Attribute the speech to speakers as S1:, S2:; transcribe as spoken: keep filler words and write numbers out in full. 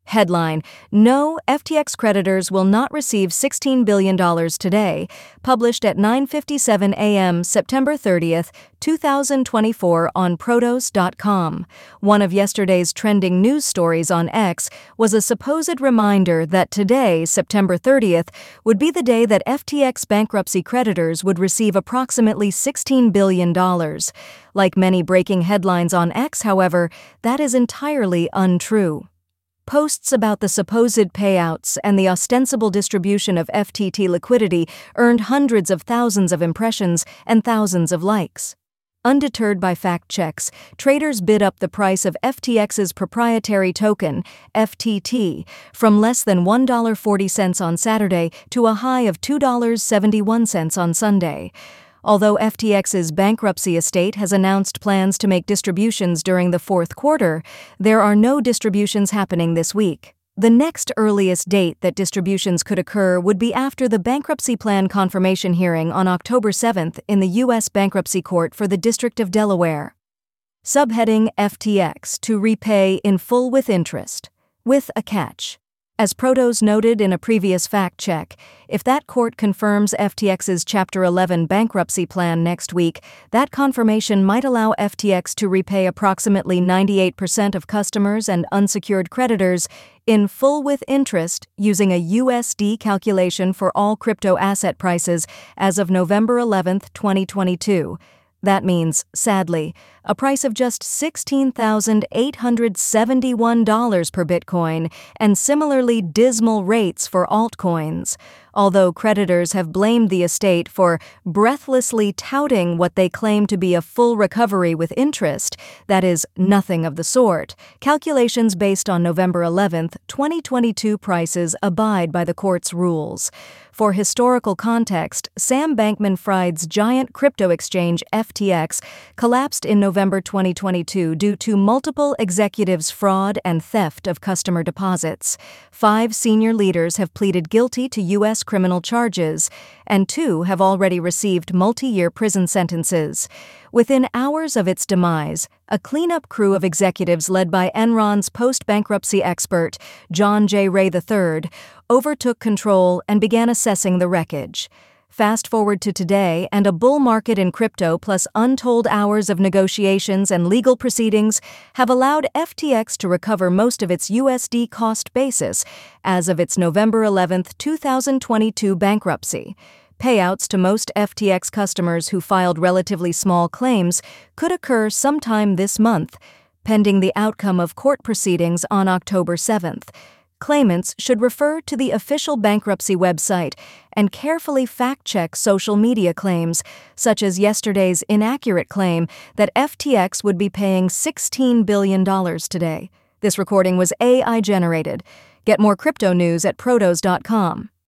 S1: Headline: No, F T X creditors will not receive sixteen billion dollars today. Published at nine fifty-seven a m September thirtieth, two thousand twenty-four on Protos dot com. One of yesterday's trending news stories on X was a supposed reminder that today, September thirtieth, would be the day that F T X bankruptcy creditors would receive approximately sixteen billion dollars. Like many breaking headlines on X, however, that is entirely untrue. Posts about the supposed payouts and the ostensible distribution of F T T liquidity earned hundreds of thousands of impressions and thousands of likes. Undeterred by fact checks, traders bid up the price of F T X's proprietary token, F T T, from less than one dollar and forty cents on Saturday to a high of two dollars and seventy-one cents on Sunday. Although F T X's bankruptcy estate has announced plans to make distributions during the fourth quarter, there are no distributions happening this week. The next earliest date that distributions could occur would be after the bankruptcy plan confirmation hearing on October seventh in the U S Bankruptcy Court for the District of Delaware. Subheading: F T X to repay in full with interest, with a catch. As Protos noted in a previous fact-check, if that court confirms F T X's Chapter eleven bankruptcy plan next week, that confirmation might allow F T X to repay approximately ninety-eight percent of customers and unsecured creditors in full with interest using a U S D calculation for all crypto asset prices as of November eleventh, twenty twenty-two. That means, sadly, a price of just sixteen thousand eight hundred seventy-one dollars per Bitcoin and similarly dismal rates for altcoins. Although creditors have blamed the estate for breathlessly touting what they claim to be a full recovery with interest, that is, nothing of the sort, calculations based on November eleventh, twenty twenty-two prices abide by the court's rules. For historical context, Sam Bankman-Fried's giant crypto exchange F T X collapsed in November twenty twenty-two due to multiple executives' fraud and theft of customer deposits. Five senior leaders have pleaded guilty to U S criminal charges, and two have already received multi-year prison sentences. Within hours of its demise, a cleanup crew of executives led by Enron's post-bankruptcy expert, John J. Ray the third, overtook control and began assessing the wreckage. Fast forward to today, and a bull market in crypto plus untold hours of negotiations and legal proceedings have allowed F T X to recover most of its U S D cost basis as of its November eleventh, two thousand twenty-two bankruptcy. Payouts to most F T X customers who filed relatively small claims could occur sometime this month, pending the outcome of court proceedings on October seventh. Claimants should refer to the official bankruptcy website and carefully fact-check social media claims, such as yesterday's inaccurate claim that F T X would be paying sixteen billion dollars today. This recording was A I generated. Get more crypto news at Protos dot com.